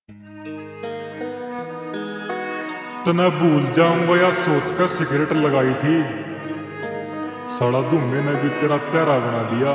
तो मैं भूल जाऊंगा या सोचकर सिगरेट लगाई थी। साला धुम्मे ने भी तेरा चेहरा बना दिया।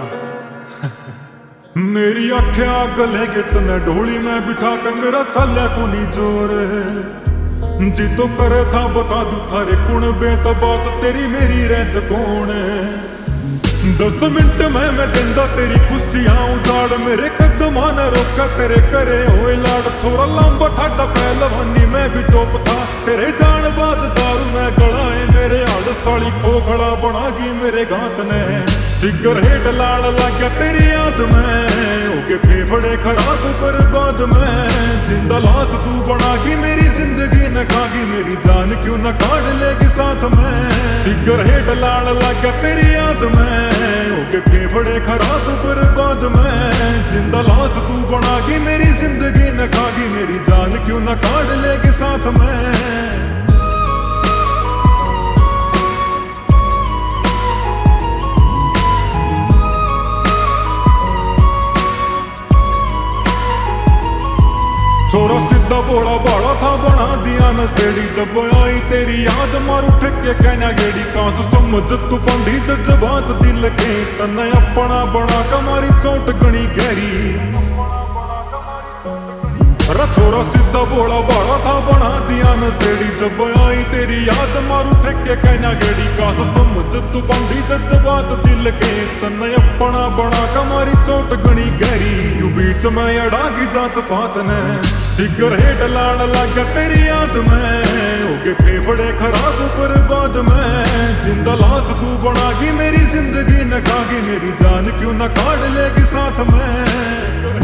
मेरी आँखें गले के तने ढोली में बिठा के मेरा चाल्या को नहीं जोर। जी तो करे था बता दू थारे कुण बेत बात तेरी मेरी रेंज कौन है। 10 मिनट में मैं देंदा तेरी खुशियां उजाड़। मेरे कदमां ने रोका तेरे करे होए लाड़। छोरा लंबा ठाडा पहलवानी में भी टॉप था। तेरे जान बाद दारू में गड़ाए मेरे हाड़। साली खोखड़ा बना गई मेरे गात ने। सिगरेट लाड़ लग गया तेरी याद में। होके फेफड़े खराब बर्बाद में। जिंदा लाश तू बना गई मेरी जिंदगी न खागी। मेरी जान क्यों न काट लेगी साथ में। सिगरेट लाड़ लग गया तेरी याद में। होके फेफड़े खराब बर्बाद में। जिंदा लाश तू बना गई मेरी जिंदगी न खागी। मेरी जान क्यों न काट लेगी साथ में। छोरा सीधा बोड़ा बाड़ा था बना दिया नसेड़ी। जब आई तेरी याद मारू ठेके कहना गेड़ी। काश समझ तू पंडी जज्बात दिल के। तन्ने अपना बना कमारी चोट गणी गहरी। छोरा सीधा बोड़ा बाड़ा था बना दिया नसेड़ी। जब आई तेरी याद मारू ठेके कहना गेड़ी। काश समझ तू पंडी जज्बात दिल के। तन्ने अपना बना कमारी चोट गणी गहरी। यू बीच में अड़ागी जात पात ने। सिगरेट लाड़ लग गया तेरी याद में। होके फेफड़े खराब बर्बाद में। जिंदा लाश तू बना गई मेरी जिंदगी न खागी। मेरी जान क्यों न काट लेगी साथ में।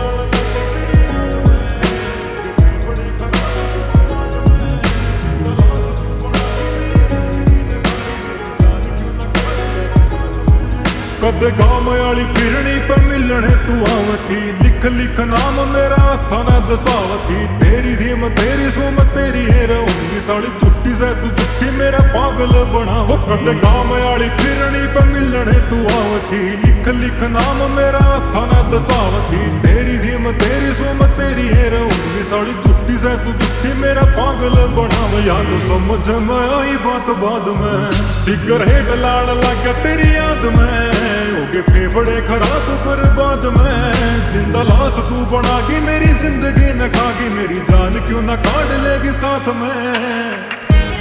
कद गांव वाली फिरनी पर मिलने तू आवती। लिख लिख नाम मेरा हथा न दसावती। तेरी धीम तेरी सुम तेरी है रहूंगी। साली छुट्टी से तू छुट्टी मेरा पागल बनाओ। कद गांव वाली फिरनी पर मिलने तू आवती। लिख लिख नाम मेरा हथा न दसावती। तेरी धीम तेरी सुम तेरी है रहूंगी। साली छुट्टी से तू छुट्टी मेरा पागल बनाओ। याद समझ में आई बात बाद में। सिगरेट लाड़ लग गया तेरी याद में। होके फेफड़े खराब बर्बाद में। जिंदा लाश तू बना गई मेरी जिंदगी न खागी। मेरी जान क्यों न काट लेगी साथ में।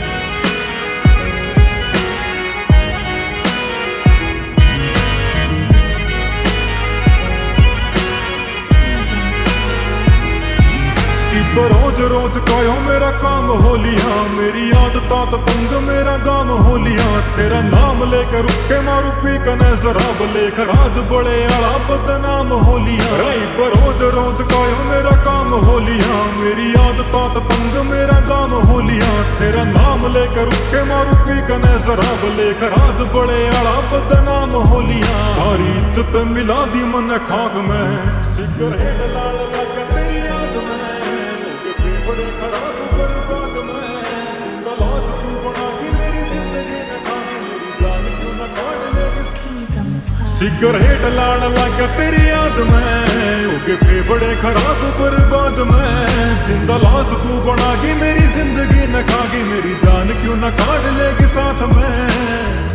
रोज रोज कायो मेरा काम हो लिया। मेरी आदत तंग मेरा गाम हो लिया। तेरा नाम लेकर रुके मारू पी कने शराब लेकर। आज बड़े आला बदनाम हो लिया। रोज रोज कायो मेरा काम हो लिया। मेरी आदत तंग मेरा गाम हो लिया। तेरा नाम लेकर रुके मारू पी कने शराब लेकर। आज बड़े आला बदनाम हो लिया। सारी इज्जत मिला दी मन खाक में। सिगरेट लाड़ लग तेरी याद में। बड़े खराब बर्बाद में। जिंदा लाश तू बना गई मेरी जिंदगी न खागी। मेरी जान क्यों न काट लेगी। सिगरेट लाड़ लग गया तेरी याद में। होके फेफड़े खराब बर्बाद में। जिंदा लाश तू बना गई मेरी जिंदगी न खागी। मेरी जान क्यों न काट लेगी साथ में।